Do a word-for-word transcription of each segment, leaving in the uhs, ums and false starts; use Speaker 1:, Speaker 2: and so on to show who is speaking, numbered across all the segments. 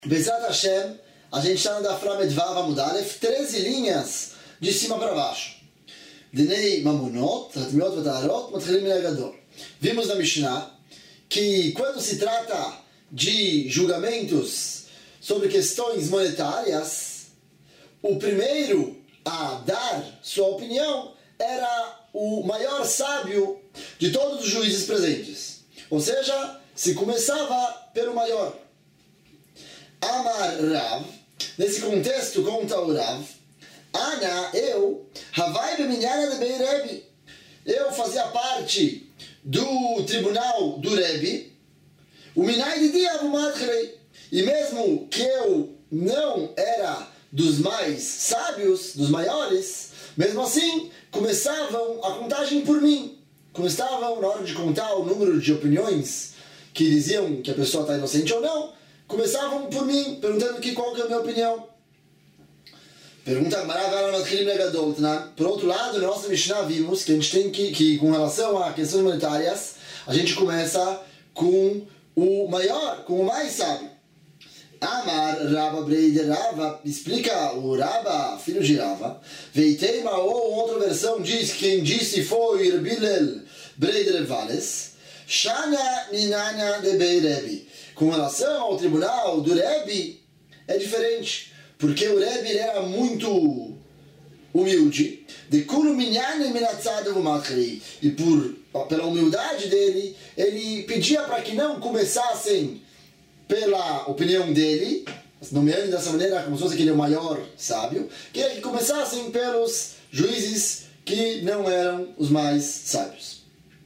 Speaker 1: Bezrat Hashem, a gente está no Daf Lamed Vav Amud Aleph, treze linhas de cima para baixo. Dinei Mamunot, Tatmiot Vataharot, Matchilim Min Hagadol. Vimos na Mishnah que quando se trata de julgamentos sobre questões monetárias, o primeiro a dar sua opinião era o maior sábio de todos os juízes presentes. Ou seja, se começava pelo maior. Amar Rav, nesse contexto conta o Rav, Ana, eu, Havai Beminyana de Bei Rebbe, eu fazia parte do tribunal do Rebbe, o Minai de Diav Madchrei, e mesmo que eu não era dos mais sábios, dos maiores, mesmo assim, começavam a contagem por mim. Começavam, na hora de contar o número de opiniões que diziam que a pessoa está inocente ou não, começavam por mim, perguntando que, qual que é a minha opinião. Pergunta por outro lado, na nossa Mishnah vimos que a gente tem que, que, com relação a questões monetárias, a gente começa com o maior, com o mais sábio. Amar Rabba Breider Rava, explica o Rabba, filho de Rava, Veiteima, ou outra versão diz que quem disse foi Bilel Breider Vales, Shana Ninana de Bei Rebbe. Com relação ao tribunal do Rebbe, é diferente, porque o Rebbe era muito humilde, de Kulu Minyan Minatzad Vumakhri, e por, pela humildade dele, ele pedia para que não começassem pela opinião dele, nomeando dessa maneira como se fosse aquele maior sábio, que que começassem pelos juízes que não eram os mais sábios.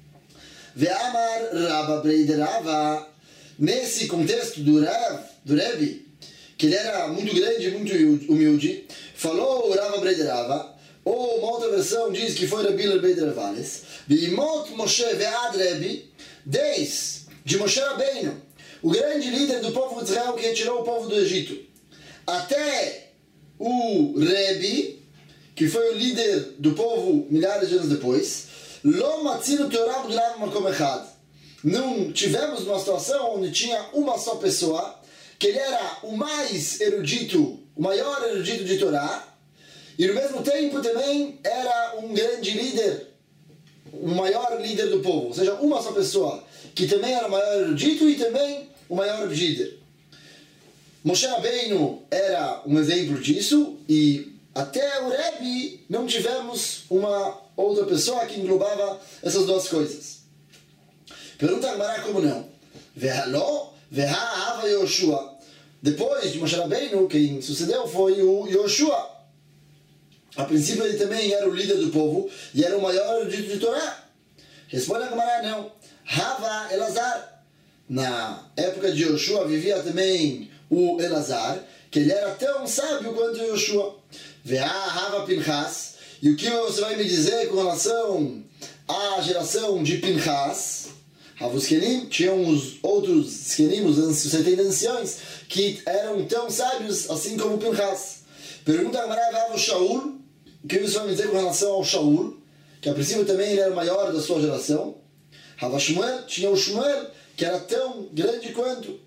Speaker 1: Ve'amar Rabba Breider Rava, nesse contexto do Rav, do Rebbe, que ele era muito grande, muito humilde, falou o Rabba Breider Rava, ou uma outra versão diz que foi Rabbi Breider Vales, Bimot Moshe Ve'ad Rebbe, desde de Moshe Rabbeinu, o grande líder do povo de Israel que retirou o povo do Egito, até o Rebbe, que foi o líder do povo milhares de anos depois, Lo Matzino Torah B'Rav Makom Echad. Não tivemos uma situação onde tinha uma só pessoa, que ele era o mais erudito, o maior erudito de Torá, e no mesmo tempo também era um grande líder, o maior líder do povo, ou seja, uma só pessoa, que também era o maior erudito e também o maior líder. Moshe Rabbeinu era um exemplo disso, e até o Rebbe não tivemos uma outra pessoa que englobava essas duas coisas. Pergunta a Gemara como não. Ve'haló, ve'ha'ava Yoshua. Depois de Moshe Rabbeinu, quem sucedeu foi o Yoshua. A princípio ele também era o líder do povo e era o maior erudito de Torá. Responde a Gemara não. Hava Elazar. Na época de Yoshua vivia também o Elazar, que ele era tão sábio quanto Yoshua. Ve'hava Pinchas. E o que você vai me dizer com relação à geração de Pinchas? Os Kenim tinham os outros Kenim, os setenta anciões, que eram tão sábios assim como Pinchas. Pergunta a Gemara o Shaul, o que você vai me dizer com relação ao Shaul, que a princípio também ele era o maior da sua geração. Hava Shmuel, tinha o Shmuel, que era tão grande quanto.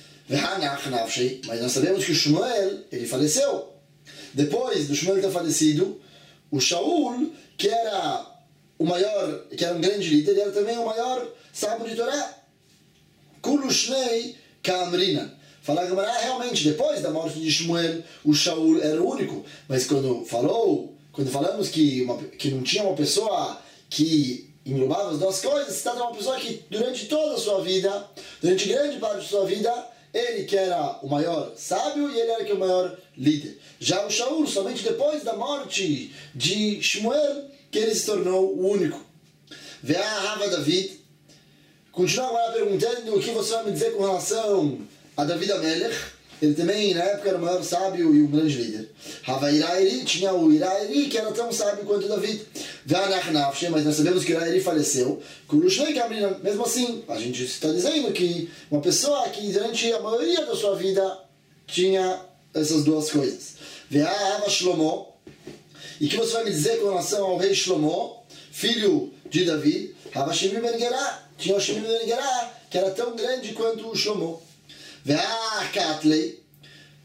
Speaker 1: Mas nós sabemos que o Shmuel, ele faleceu. Depois do Shmuel ter falecido, o Shaul, que era o maior, que era um grande líder, ele era também o maior sábio de Torá. Kulu Shnei Kamrina. Fala Gemara, realmente, depois da morte de Shmuel, o Shaul era o único. Mas quando falou, quando falamos que, uma, que não tinha uma pessoa que englobava as duas coisas, se trata de uma pessoa que durante toda a sua vida, durante grande parte da sua vida, ele que era o maior sábio e ele era que o maior líder. Já o Shaul, somente depois da morte de Shmuel, que ele se tornou o único. Ve'ahava David. Continua agora perguntando o que você vai me dizer com relação a David Amelech. Ele também, na época, era o maior sábio e um grande líder. Hava Iraeri, tinha o Iraeri, que era tão sábio quanto David. Mas nós sabemos que o Iraeri faleceu. Mesmo assim, a gente está dizendo que uma pessoa que durante a maioria da sua vida tinha essas duas coisas. Ve'ahava Shlomo. E o que você vai me dizer com relação ao rei Shlomo, filho de Davi? Hava Shimei ben Gerá. Tinha o Shimei ben Gerá, que era tão grande quanto o Shlomo. Ve'ah Katlei.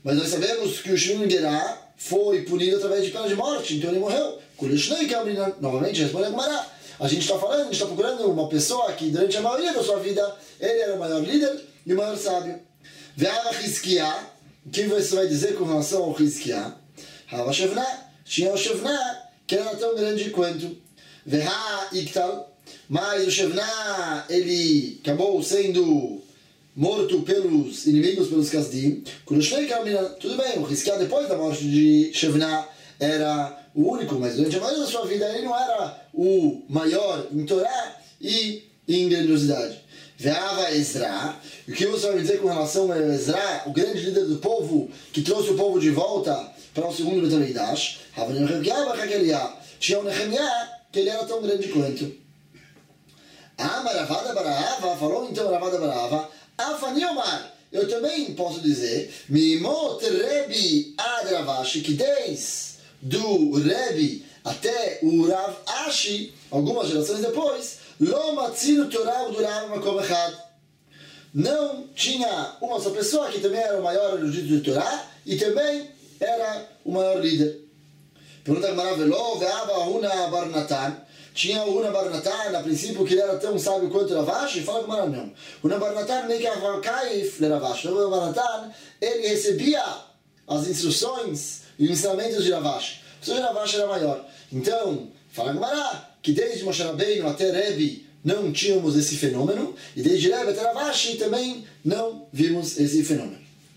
Speaker 1: Mas nós sabemos que o Shimon Gerá foi punido através de pena de morte, então ele morreu. Novamente, responde a Gemara. A gente está falando, a gente está procurando uma pessoa que durante a maioria da sua vida ele era o maior líder e o maior sábio. Ve'ava Hizkiah, o que você vai dizer com relação ao Hizkiah? Hava Shevna, tinha o Shevna, que era tão grande quanto. Veha Iktal, mas o Shevna, ele acabou sendo morto pelos inimigos, pelos Kasdim. Tudo bem, o Hizkiah depois da morte de Shevna era o único, mas durante a maioria da sua vida ele não era o maior em Torá e em grandiosidade. Veava Ezra, o que você vai me dizer com relação a Ezra, o grande líder do povo, que trouxe o povo de volta para o segundo Beit HaMikdash? Tinha o Nehemiah, que ele era tão grande quanto. Ah, Maravada Barahava, falou então Maravada Barahava, Afani Omar, eu também posso dizer, Mimot Rebi Ad Ravashi, que desde do Rebbe até o Rav Ashi, algumas gerações depois, Lo Matzino Torah do Rav Makom Echad. Não tinha uma só pessoa que também era o maior erudito de Torá e também era o maior líder. Pergunta que maravilhoso, Veava Huna Bar Natan. Tinha o Huna Bar Natan, a princípio, que ele era tão sábio quanto o Rav Ashi? Fala que maravilhoso, não. Huna Bar Natan, meio que a Kaif de Rav Ashi. O Huna Bar Natan, ele recebia as instruções e os ensinamentos de Rav Ashi. O seu Rav Ashi era maior. Então, fala Gemara, que desde Moshe Rabbeinu até Rebbe não tínhamos esse fenômeno, e desde Rebbe até Rav Ashi também não vimos esse fenômeno.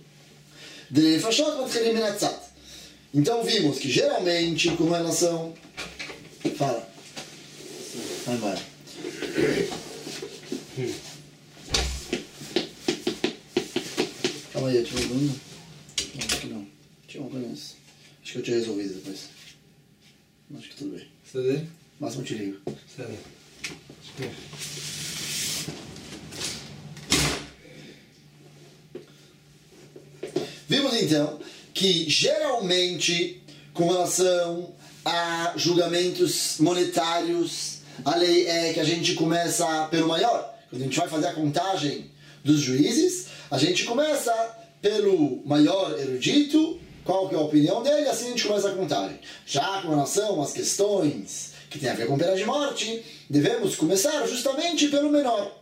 Speaker 1: Então vimos que geralmente, com relação... Fala. Vai embora. Calma aí, eu te pergunto. Não, acho que não. Tinha uma coisa nisso. Acho que eu tinha resolvido depois. Acho que tudo bem.
Speaker 2: Está bem?
Speaker 1: Máximo eu te ligo.
Speaker 2: Está bem.
Speaker 1: Vimos então que geralmente, com relação a julgamentos monetários, a lei é que a gente começa pelo maior. Quando a gente vai fazer a contagem dos juízes, a gente começa pelo maior erudito, qual que é a opinião dele, assim a gente começa a contagem. Já com relação às questões que tem a ver com pena de morte, devemos começar justamente pelo menor.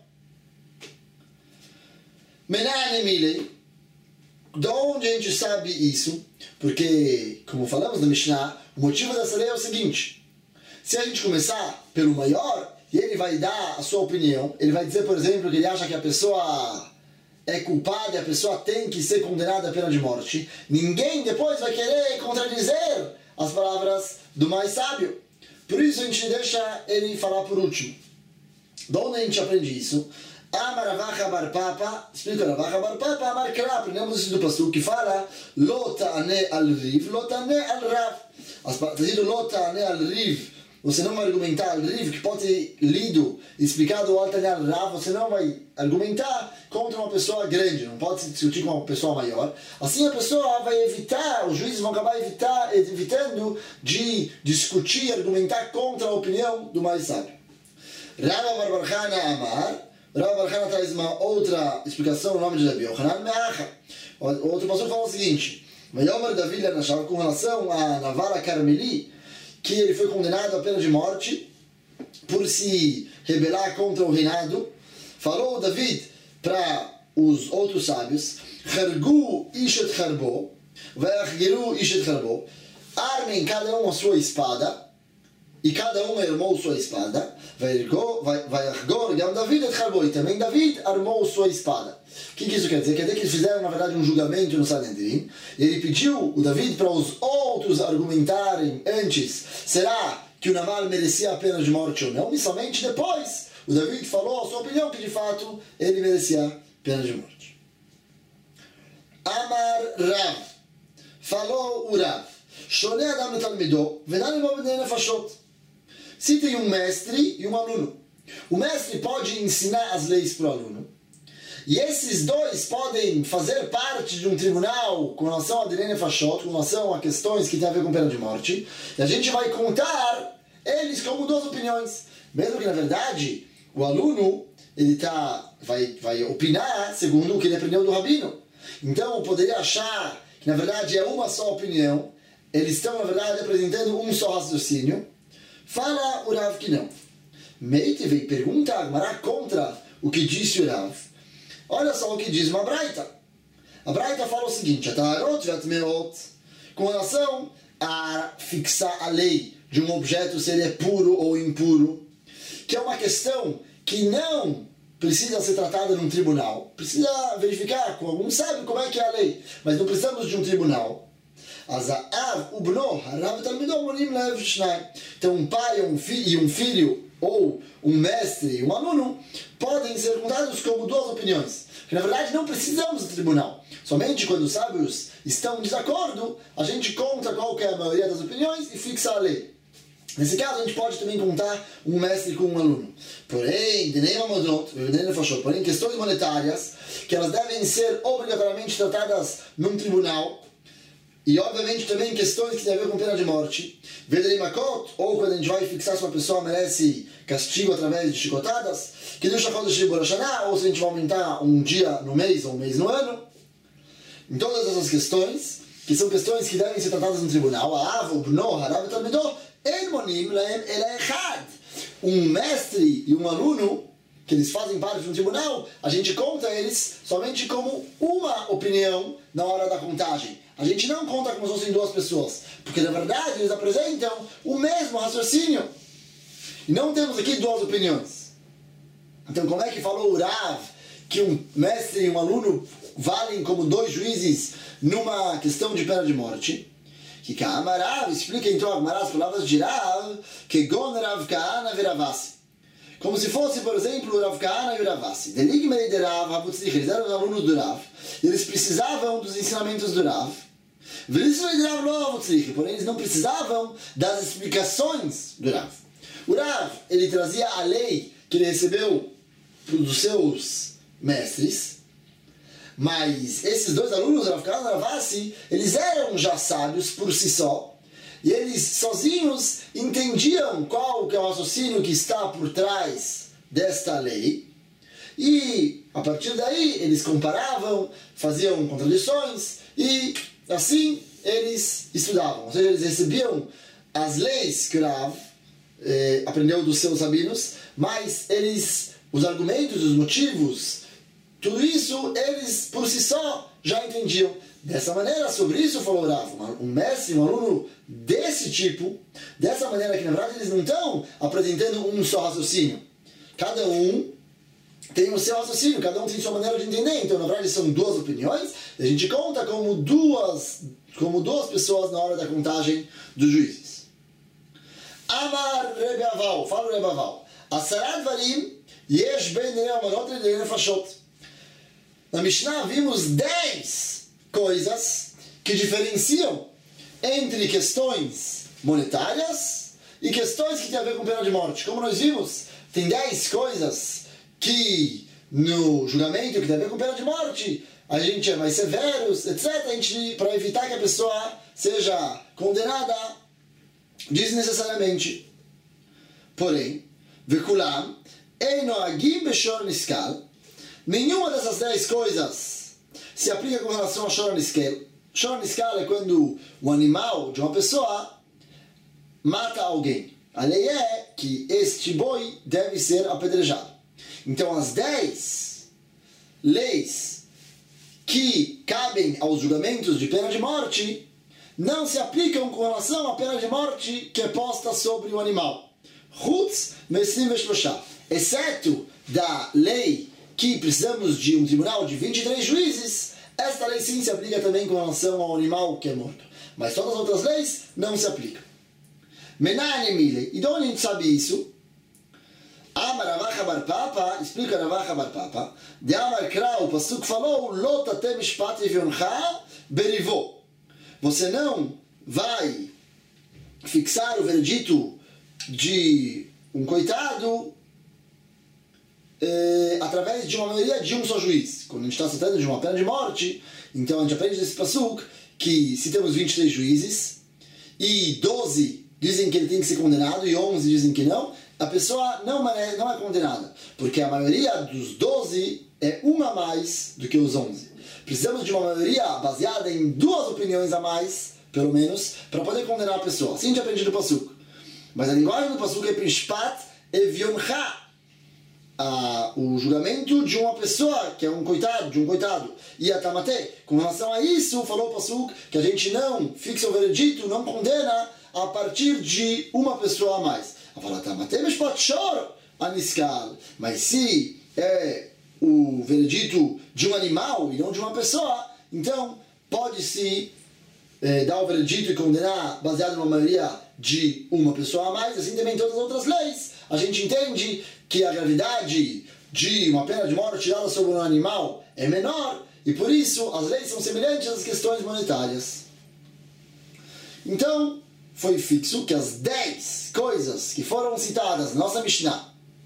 Speaker 1: Menane Milei. De onde a gente sabe isso? Porque, como falamos na Mishnah, o motivo dessa lei é o seguinte: se a gente começar pelo maior, e ele vai dar a sua opinião, ele vai dizer, por exemplo, que ele acha que a pessoa é culpada e a pessoa tem que ser condenada à pena de morte, ninguém depois vai querer contradizer as palavras do mais sábio. Por isso a gente deixa ele falar por último. De onde a gente aprende isso? Amar Ravacha Bar Papa, explica Ravacha Bar Papa, Amar Kra, aprendemos isso do pastor que fala Lo ta'ane al riv, lo ta'ane al rav. Está dito Lo ta'ane al riv, você não vai argumentar al riv, que pode ser lido, explicado Lo ta'ane al rav, você não vai argumentar contra uma pessoa grande, não pode se discutir com uma pessoa maior. Assim a pessoa vai evitar, os juízes vão acabar evitar, evitando de discutir, argumentar contra a opinião do mais sábio. Rava Bar Bar Chana Amar, Rav Bar Chana traz uma outra explicação no nome de Rabi Yochanan Me'acha. O outro pastor fala o seguinte: Vayomer Davi Lanashava, com relação a Navala Carmeli, que ele foi condenado à pena de morte por se rebelar contra o reinado. Falou David para os outros sábios: Chargu Ishet Charbo, Vayachgiru Ishet Charbo. Armem cada um a sua espada, e cada um armou sua espada. Vayachgor Gam David et Charbo, e também David armou sua espada. O que, que isso quer dizer? Quer dizer que eles fizeram, na verdade, um julgamento no Sanedrim, e ele pediu o David para os outros argumentarem antes: será que o Naval merecia a pena de morte ou não? E somente depois o David falou a sua opinião, que de fato ele merecia a pena de morte. Amar Rav, falou o Rav: Shonei Adam letalmido, ve'nan imo b'nei nefashot. Se tem um mestre e um aluno, o mestre pode ensinar as leis para o aluno, e esses dois podem fazer parte de um tribunal com relação a Dinei Nefashot, com relação a questões que têm a ver com pena de morte, e a gente vai contar eles como duas opiniões, mesmo que na verdade o aluno ele tá, vai, vai opinar segundo o que ele aprendeu do rabino. Então eu poderia achar que na verdade é uma só opinião, eles estão na verdade apresentando um só raciocínio, fala o Rav que não. Meite veio pergunta a Gemara contra o que disse o Rav. Olha só o que diz uma Braita. A Braita fala o seguinte, com relação a fixar a lei de um objeto se ele é puro ou impuro, que é uma questão que não precisa ser tratada num tribunal, precisa verificar com algum sábio como é que é a lei, mas não precisamos de um tribunal. Então um pai um fi- e um filho, ou um mestre e um aluno, podem ser contados como duas opiniões, que na verdade não precisamos do tribunal. Somente quando os sábios estão em desacordo, a gente conta qual que é a maioria das opiniões e fixa a lei. Nesse caso, a gente pode também contar um mestre com um aluno. Porém, porém, questões monetárias, que elas devem ser obrigatoriamente tratadas num tribunal, e obviamente também questões que têm a ver com pena de morte, ou quando a gente vai fixar se uma pessoa merece castigo através de chicotadas, que deixa a de Shibor ou se a gente vai aumentar um dia no mês ou um mês no ano. Em todas essas questões, que são questões que devem ser tratadas no tribunal, um mestre e um aluno, que eles fazem parte de um tribunal, a gente conta eles somente como uma opinião na hora da contagem. A gente não conta como se fossem duas pessoas, porque na verdade eles apresentam o mesmo raciocínio. E não temos aqui duas opiniões. Então como é que falou o Rav que um mestre e um aluno valem como dois juízes numa questão de pena de morte? Que Rav explica então as palavras de Rav, que Gon Rav Kahana Viravasi. Como se fosse, por exemplo, o Rav Kahana e o Ravasi. Deligmei de Rav, eles eram os alunos do Rav. Eles precisavam dos ensinamentos do Rav. Porém, eles não precisavam das explicações do Rav. O Rav, ele trazia a lei que ele recebeu dos seus mestres. Mas esses dois alunos, Rav Kahana e Ravasi, eles eram já sábios por si só. E eles sozinhos entendiam qual que é o raciocínio que está por trás desta lei. E a partir daí eles comparavam, faziam contradições e assim eles estudavam. Ou seja, eles recebiam as leis que o Rav eh, aprendeu dos seus rabinos, mas eles, os argumentos, os motivos, tudo isso eles por si só já entendiam. Dessa maneira, sobre isso falou Rav, um mestre, um aluno desse tipo, dessa maneira que na verdade eles não estão apresentando um só raciocínio. Cada um tem o seu raciocínio, cada um tem sua maneira de entender, então na verdade são duas opiniões, e a gente conta como duas, como duas pessoas na hora da contagem dos juízes. Amar Rebbe Aval, fala o Rebbe Aval, Asarat Varim, Yesh Ben Amarot Le'Nei Nefashot. Na Mishnah vimos dez coisas que diferenciam entre questões monetárias e questões que têm a ver com pena de morte. Como nós vimos, tem dez coisas que no julgamento que tem a ver com pena de morte a gente é mais severos, etcétera, a gente, para evitar que a pessoa seja condenada desnecessariamente. Porém, Vekulam, Einoagim Beshor Niskal, nenhuma dessas dez coisas se aplica com relação a Shor Niskal. Shor Niskal é quando o animal de uma pessoa mata alguém. A lei é que este boi deve ser apedrejado. Então as dez leis que cabem aos julgamentos de pena de morte não se aplicam com relação à pena de morte que é posta sobre o animal. Chutz Mesim Veshloshá, exceto da lei que precisamos de um tribunal de vinte e três juízes, esta lei sim se aplica também com relação ao animal que é morto. Mas todas as outras leis não se aplicam. Menane Mile, e de onde a gente sabe isso? Amar Ravacha Bar Papa, explica Ravacha Bar Papa, de Amar Kra, o Pasuk falou, Lotate Mishpat Evioncha Berivo. Você não vai fixar o veredito de um coitado É, através de uma maioria de um só juiz. Quando a gente está tratando de uma pena de morte, então a gente aprende desse pasuk que se temos vinte e três juízes e doze dizem que ele tem que ser condenado e onze dizem que não, a pessoa não é, não é condenada, porque a maioria dos doze é uma a mais do que os onze. precisamos de uma maioria baseada em duas opiniões a mais, pelo menos, para poder condenar a pessoa. Assim a gente aprende do Pasuk. Mas a linguagem do Pasuk é Mishpat Evioncha. Ah, o julgamento de uma pessoa que é um coitado, de um coitado. E a Tamate, com relação a isso, falou o Pasuk que a gente não fixa o veredito, não condena a partir de uma pessoa a mais. Mas se é o veredito de um animal e não de uma pessoa, então pode-se é, dar o veredito e condenar baseado numa maioria de uma pessoa a mais. Assim também todas as outras leis. A gente entende que a gravidade de uma pena de morte dada sobre um animal é menor e por isso as leis são semelhantes às questões monetárias. Então, foi fixo que as dez coisas que foram citadas na nossa Mishnah,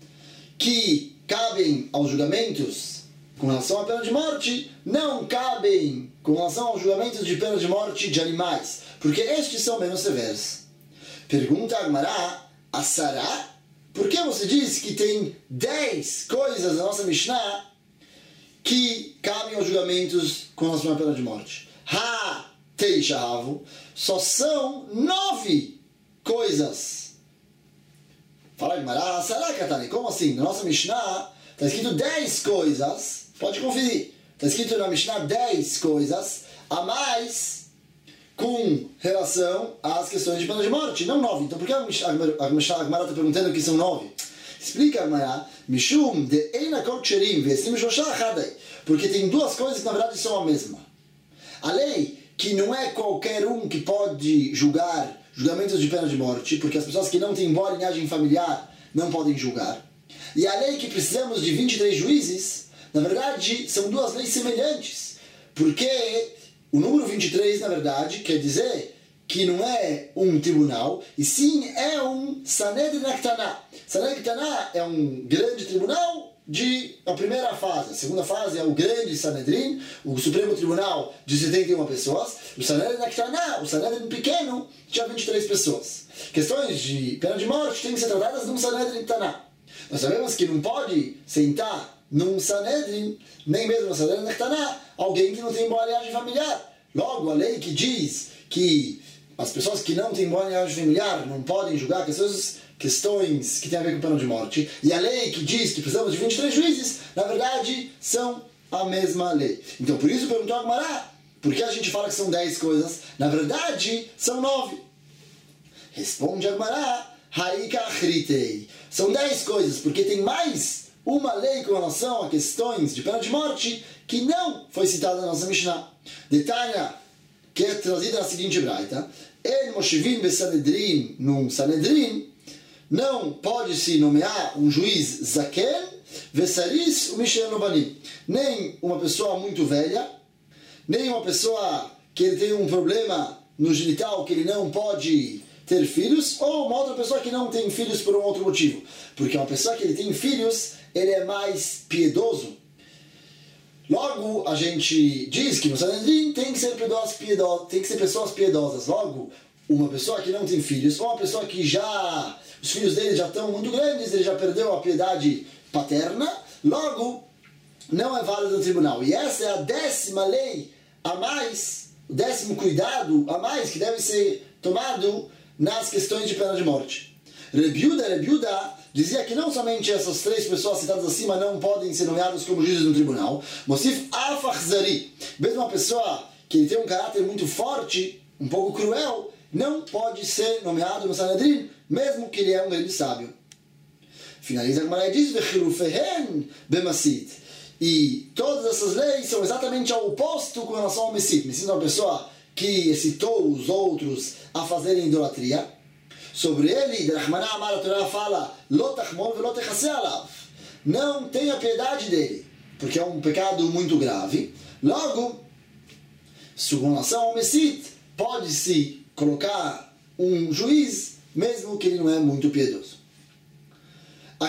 Speaker 1: que cabem aos julgamentos com relação à pena de morte, não cabem com relação aos julgamentos de pena de morte de animais, porque estes são menos severos. Pergunta a Agmará, a Sará, por que você diz que tem dez coisas na nossa Mishnah que cabem aos julgamentos com relação à pena de morte? Ha! Teishahavu, só são nove coisas. Fala Gemara, será Katani? Como assim? Na nossa Mishnah está escrito dez coisas, pode conferir. Está escrito na Mishnah dez coisas a mais com relação às questões de pena de morte, não nove. Então por que a Mishnah Gemara está perguntando que são nove? Explica a Gemara, Mishum de Eina Kol Ksherim Ve'esrim Shosha Achadei, porque tem duas coisas que na verdade são a mesma. A lei que não é qualquer um que pode julgar julgamentos de pena de morte, porque as pessoas que não têm boa linhagem familiar não podem julgar. E a lei que precisamos de vinte e três juízes, na verdade, são duas leis semelhantes. Porque o número vinte e três, na verdade, quer dizer que não é um tribunal, e sim é um Sanedrin Aktaná. Sanedrin Aktaná é um grande tribunal de a primeira fase. A segunda fase é o grande Sanedrin, o Supremo Tribunal de setenta e uma pessoas. O Sanedrin Aktaná, o Sanedrin pequeno, tinha vinte e três pessoas. Questões de pena de morte têm que ser tratadas num Sanedrin Aktaná. Nós sabemos que não pode sentar num Sanedrin, nem mesmo no Sanedrin Aktaná, alguém que não tem boa linhagem familiar. Logo, a lei que diz que as pessoas que não têm boa linhagem familiar não podem julgar questões, questões que têm a ver com pena de morte, e a lei que diz que precisamos de vinte e três juízes, na verdade, são a mesma lei. Então, por isso perguntou a Agmará, por que a gente fala que são dez coisas? Na verdade, são nove. Responde a Agmará, Haika Achritei. São dez coisas, porque tem mais uma lei com relação a questões de pena de morte que não foi citada na nossa Mishnah. Detalhe que é trazida na seguinte braita: El Moshivim Besanedrin, num Sanedrin, não pode-se nomear um juiz Zaken, Vesaris, o Mishen Lobanim. Nem uma pessoa muito velha, nem uma pessoa que ele tem um problema no genital que ele não pode ter filhos, ou uma outra pessoa que não tem filhos por um outro motivo. Porque uma pessoa que ele tem filhos, ele é mais piedoso. Logo, a gente diz que no Sanedrin tem que ser pessoas piedosas, tem que ser pessoas piedosas. Logo, uma pessoa que não tem filhos, ou uma pessoa que já os filhos dele já estão muito grandes, ele já perdeu a piedade paterna, logo, não é válido no tribunal. E essa é a décima lei a mais, o décimo cuidado a mais que deve ser tomado nas questões de pena de morte. Rebiuda, Rebiuda dizia que não somente essas três pessoas citadas acima não podem ser nomeadas como juízes no tribunal, Mosif Afachzari, mesmo uma pessoa que tem um caráter muito forte, um pouco cruel, não pode ser nomeado no Sanedrin, mesmo que ele é um grande sábio. Finaliza a Gemara e diz, Vechilufehen bemasit. E todas essas leis são exatamente ao oposto com relação ao Messit. Messit é uma pessoa que excitou os outros a fazerem idolatria. Sobre ele, Rahmaná Amar, a Torá fala, Lotachmon velotechase alav. Não tenha piedade dele, porque é um pecado muito grave. Logo, com relação ao Messit, pode-se colocar um juiz, mesmo que ele não é muito piedoso. A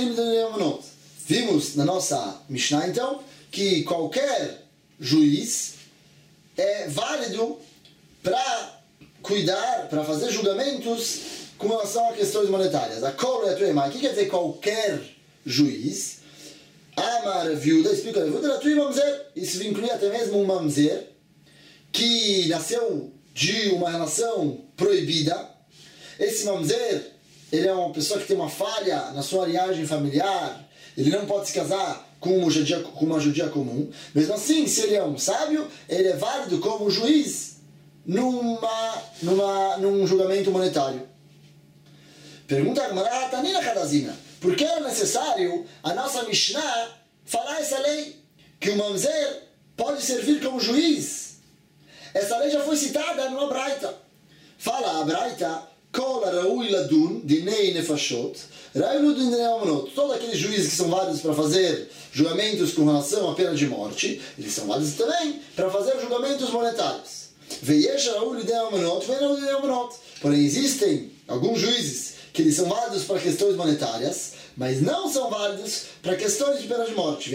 Speaker 1: Vimos na nossa Mishnah, então, que qualquer juiz é válido para cuidar, para fazer julgamentos com relação a questões monetárias. A Kol é Tuemai. O que quer dizer qualquer juiz? Amar Viuda, explica a Viuda, Latui Mamzer. Isso inclui até mesmo um Mamzer que nasceu de uma relação proibida. Esse Mamzer, ele é uma pessoa que tem uma falha na sua linhagem familiar, ele não pode se casar com uma judia, com uma judia comum. Mesmo assim, se ele é um sábio, ele é válido como juiz numa, numa, num julgamento monetário. Pergunta a Gemara, Tanina Kadazina, por que é necessário a nossa Mishnah falar essa lei? Que o Mamzer pode servir como juiz. Essa lei já foi citada numa Braita. Fala a Braita, Kol Raui Ladun, Dinei Nefashot, Raui Ladun Dinei Amonot. Todos aqueles juízes que são válidos para fazer julgamentos com relação à pena de morte, eles são válidos também para fazer julgamentos monetários. Veiesh Raui Dinei Amonot, Veiesh Raui Dinei Amonot. Porém, existem alguns juízes que eles são válidos para questões monetárias, mas não são válidos para questões de pena de morte.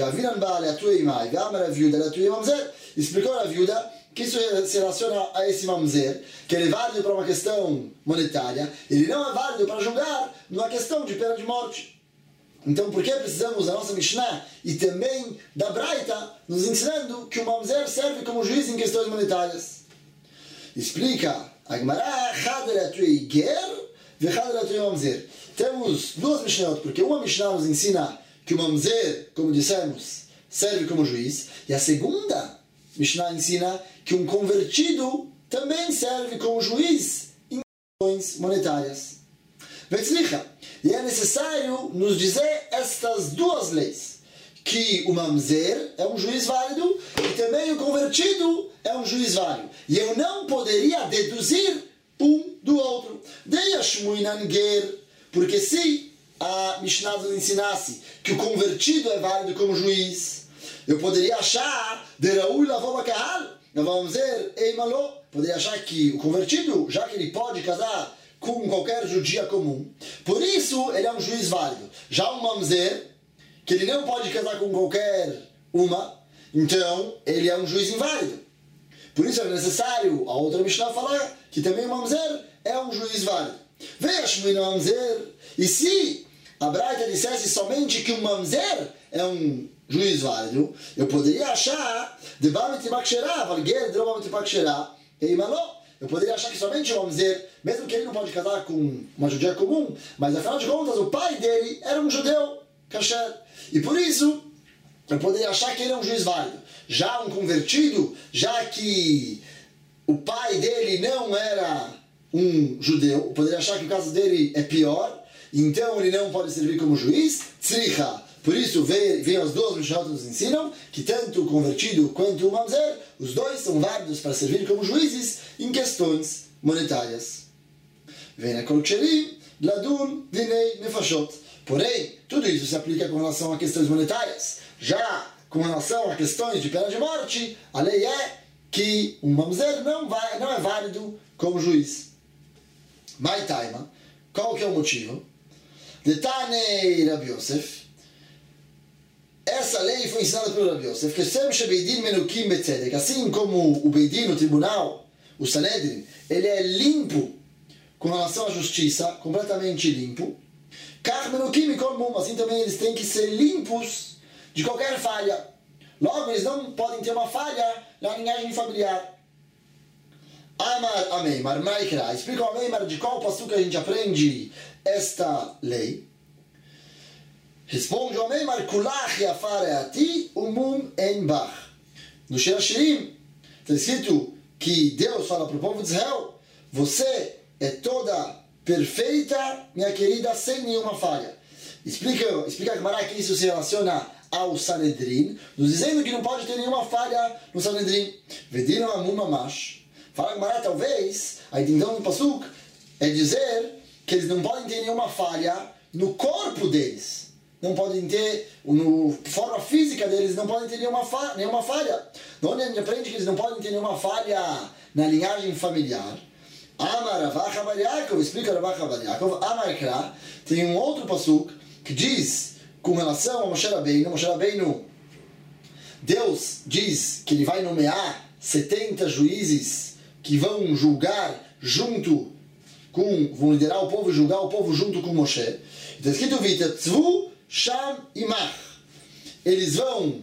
Speaker 1: Explicou a viúda que isso se relaciona a esse mamzer, que ele é válido para uma questão monetária, ele não é válido para julgar numa questão de pena de morte. Então, por que precisamos da nossa Mishnah e também da Braita nos ensinando que o mamzer serve como juiz em questões monetárias? Explica a Gemara, temos duas Mishnayot, porque uma Mishnah nos ensina que o Mamzer, como dissemos, serve como juiz, e a segunda Mishnah ensina que um convertido também serve como juiz em questões monetárias. E é necessário nos dizer estas duas leis, que o Mamzer é um juiz válido e também o convertido é um juiz válido. E eu não poderia deduzir um do outro. Porque se a Mishnah nos ensinasse que o convertido é válido como juiz, eu poderia achar poderia achar que o convertido, já que ele pode casar com qualquer judia comum, por isso ele é um juiz válido. Já o Mamzer, que ele não pode casar com qualquer uma, então ele é um juiz inválido. Por isso é necessário a outra Mishnah falar que também o Mamzer é um juiz válido. E se a Braita dissesse somente que o Mamzer é um juiz válido, eu poderia achar eu poderia achar que somente o Mamzer, mesmo que ele não pode casar com uma judia comum, mas afinal de contas o pai dele era um judeu kasher, e por isso eu poderia achar que ele é um juiz válido. Já um convertido, já que o pai dele não era um judeu, eu poderia achar que o caso dele é pior, então ele não pode servir como juiz, tzricha. Por isso vem, vem as duas Mishnot nos ensinam que tanto o convertido quanto o Mamzer, os dois são válidos para servir como juízes em questões monetárias. Vem a Kolcherim, Ladun, Dinei, Nefashot. Porém, tudo isso se aplica com relação a questões monetárias. Já com relação a questões de pena de morte, a lei é que um Mamzer não, vai, não é válido como juiz. Mai Taima, qual que é o motivo? Detanei Rabi Yosef. Essa lei foi ensinada pelo Rabi Yosef, que sempre Shebeidin Menukim Betzedek, assim como o Beidin, o tribunal, o Sanedrin, ele é limpo com relação à justiça, completamente limpo. Kach Menukim Mikol Mum, assim também eles têm que ser limpos de qualquer falha. Logo, eles não podem ter uma falha na linhagem familiar. Amar Ameimar, Maikra, explica o Ameimar de qual passo que a gente aprende esta lei. Responde o Ameimar, Kulach Yafar Ati Umum En Bach. No Shir Hashirim está escrito que Deus fala para o povo de Israel: você é toda perfeita, minha querida, sem nenhuma falha. Explica, explica a Gemara que isso se relaciona ao Sanedrin, nos dizendo que não pode ter nenhuma falha no Sanedrin. Vedino Amum Mamash. Fala a Gemara, talvez, a intenção do Pasuk é dizer que eles não podem ter nenhuma falha no corpo deles. Não podem ter, na forma física deles, não podem ter nenhuma falha. Nenhuma falha. De onde a gente aprende que eles não podem ter nenhuma falha na linhagem familiar? Amar Ravach Bar Yaakov, explica Ravach Bar Yaakov, Amar Kra, tem um outro pasuk que diz, com relação a Moshe Rabbeinu, Moshe Rabbeinu, Deus diz que ele vai nomear setenta juízes que vão julgar junto com, vão liderar o povo e julgar o povo junto com Moshe. Está escrito, Vitetzvu Sham Imach. eles vão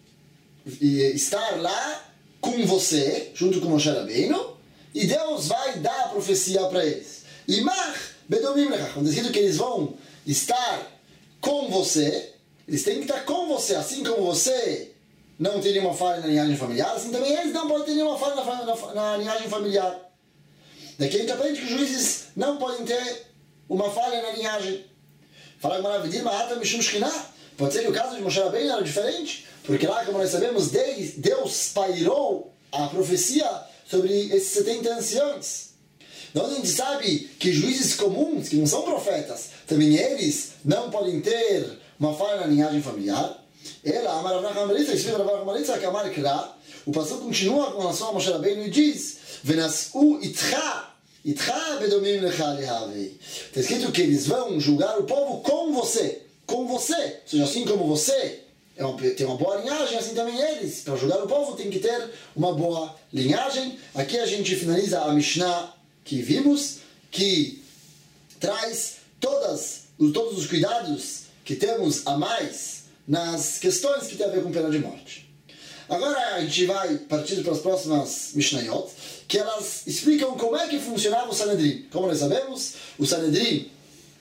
Speaker 1: estar lá com você, junto com Moshe Rabbeinu, e Deus vai dar a profecia para eles. Imach bedomim lechach, quando é escrito que eles vão estar com você, eles têm que estar com você, assim como você não tem nenhuma falha na linhagem familiar, assim também eles não podem ter nenhuma falha na, na, na linhagem familiar. Daqui a gente aprende que os juízes não podem ter uma falha na linhagem. Fala que maravilha, Mahata Mishum Shekhinah. Pode ser que o caso de Moshe Rabbeinu era diferente, porque lá, como nós sabemos, Deus pairou a profecia sobre esses setenta anciãos. Então a gente sabe que juízes comuns, que não são profetas, também eles não podem ter uma falha na linhagem familiar. Ela, Amar Rav Nachman Balitza, explica Rav Nachman Balitza que Amar Kra, o pastor continua com relação a Moshe Rabbeinu e diz: Venas'u itcha, itcha bedomim lecha lehavei. Está escrito que eles vão julgar o povo com você, com você. Ou seja, assim como você é uma, tem uma boa linhagem, assim também eles. Para julgar o povo tem que ter uma boa linhagem. Aqui a gente finaliza a Mishnah que vimos, que traz todas, todos os cuidados que temos a mais nas questões que tem a ver com pena de morte. Agora a gente vai partir para as próximas Mishnayot, que elas explicam como é que funcionava o Sanedrim. Como nós sabemos, o Sanedrim,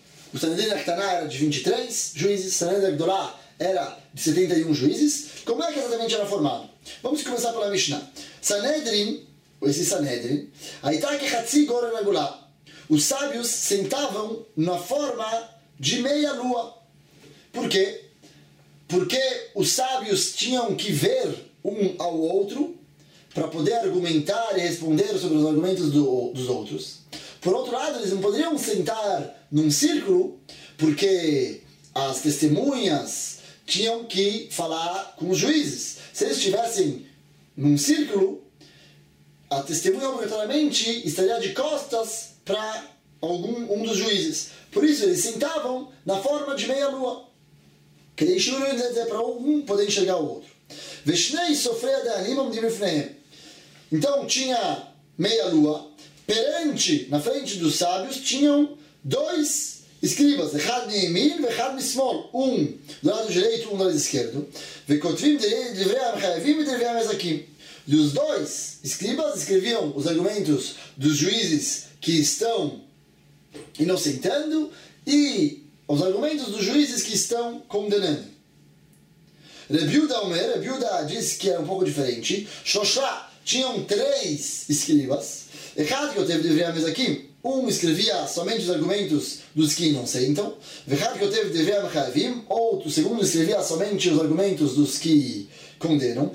Speaker 1: o Sanedrim Aktaná era de vinte e três juízes, o Sanedrim Agdolá era de setenta e um juízes. Como é que exatamente era formado? Vamos começar pela Mishnah. Sanedrim, esse Sanedrim, Aitá Kechatzi Goren Agulá. Os sábios sentavam na forma de meia lua. Por quê? Porque os sábios tinham que ver um ao outro para poder argumentar e responder sobre os argumentos do, dos outros. Por outro lado, eles não poderiam sentar num círculo porque as testemunhas tinham que falar com os juízes. Se eles estivessem num círculo, a testemunha obrigatoriamente estaria de costas para algum um dos juízes. Por isso, eles sentavam na forma de meia-lua. Que deixou dizer para um poder enxergar o outro. Veshnei sofrei de animam de mifnehem. Então tinha meia-lua. Perante, na frente dos sábios, tinham dois escribas. Echad miyamin e echad mismol. Um do lado direito, um do lado esquerdo. Vekotvim divrei hamechayavim e divrei hamezakim. E os dois escribas escreviam os argumentos dos juízes que estão inocentando e os argumentos dos juízes que estão condenando. Rebiuda Omer, Rebiuda diz que era um pouco diferente. Shoshá, tinham três escribas. Echad que eu teve deveria mesmo aqui. Um escrevia somente os argumentos dos que inocentam. Vechad que eu teve deveria mechavim. Outro, segundo, escrevia somente os argumentos dos que condenam.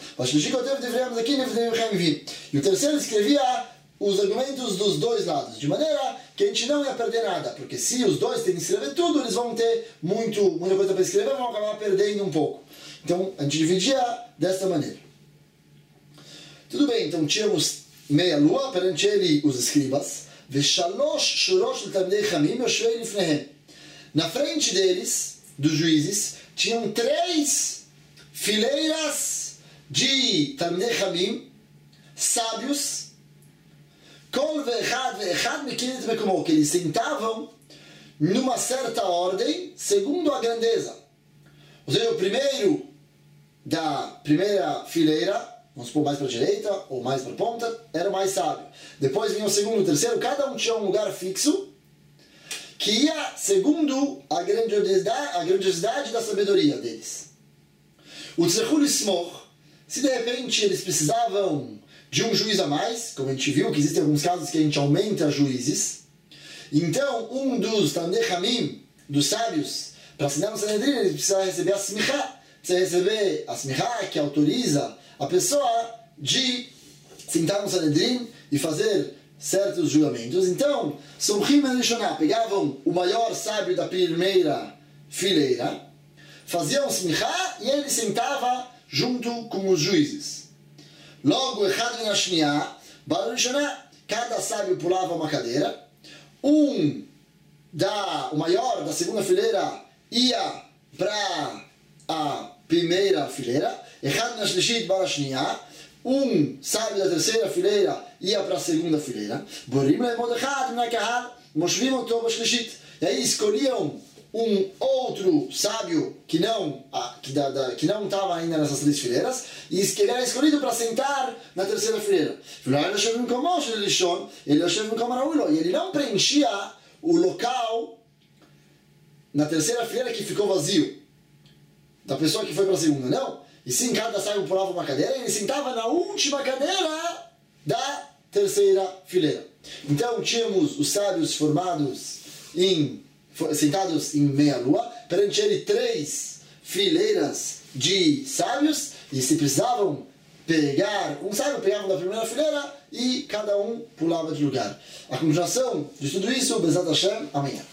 Speaker 1: E o terceiro escrevia os argumentos dos dois lados, de maneira que a gente não ia perder nada, porque se os dois têm que escrever tudo, eles vão ter muito, muita coisa para escrever e vão acabar perdendo um pouco. Então a gente dividia desta maneira. Tudo bem, então tínhamos meia lua, perante ele os escribas. Na frente deles, dos juízes, tinham três fileiras de Talmidei Chamim, sábios, que eles sentavam numa certa ordem, segundo a grandeza. Ou seja, o primeiro da primeira fileira, vamos supor mais para a direita ou mais para a ponta, era o mais sábio. Depois vinha o segundo e o terceiro, cada um tinha um lugar fixo, que ia segundo a grandiosidade, a grandiosidade da sabedoria deles. O Tzechur Ismoch, se de repente eles precisavam de um juiz a mais, como a gente viu que existem alguns casos que a gente aumenta juízes, então um dos Talmidei Chamim, dos sábios, para assinar no Sanedrim, ele precisa receber a smichá, precisa receber a smichá que autoriza a pessoa de sentar no Sanedrim e fazer certos julgamentos. Então, Somchim Elishoná, pegavam o maior sábio da primeira fileira, faziam smichá e ele sentava junto com os juízes. Logo, Echad Minashniá, Baruchoná, cada sábio pulava uma cadeira, um da, o maior da segunda fileira ia para a primeira fileira, Echad Minashlishit Barashniá, um sábio da terceira fileira ia para a segunda fileira, Borim Lemod Echad Minakahal, Moshvim Oto Bashlishit, e aí escolhiam um outro sábio que não ah, que da, da, que não estava ainda nessas três fileiras e que ele era escolhido para sentar na terceira fileira. E ele não preenchia o local na terceira fileira que ficou vazio da pessoa que foi para a segunda, não. E sim, cada sábio pulava uma cadeira e ele sentava na última cadeira da terceira fileira. Então tínhamos os sábios formados em sentados em meia-lua, perante ele três fileiras de sábios, e se precisavam pegar um sábio, pegavam da primeira fileira e cada um pulava de lugar. A continuação de tudo isso, Bezat Hashem, amanhã.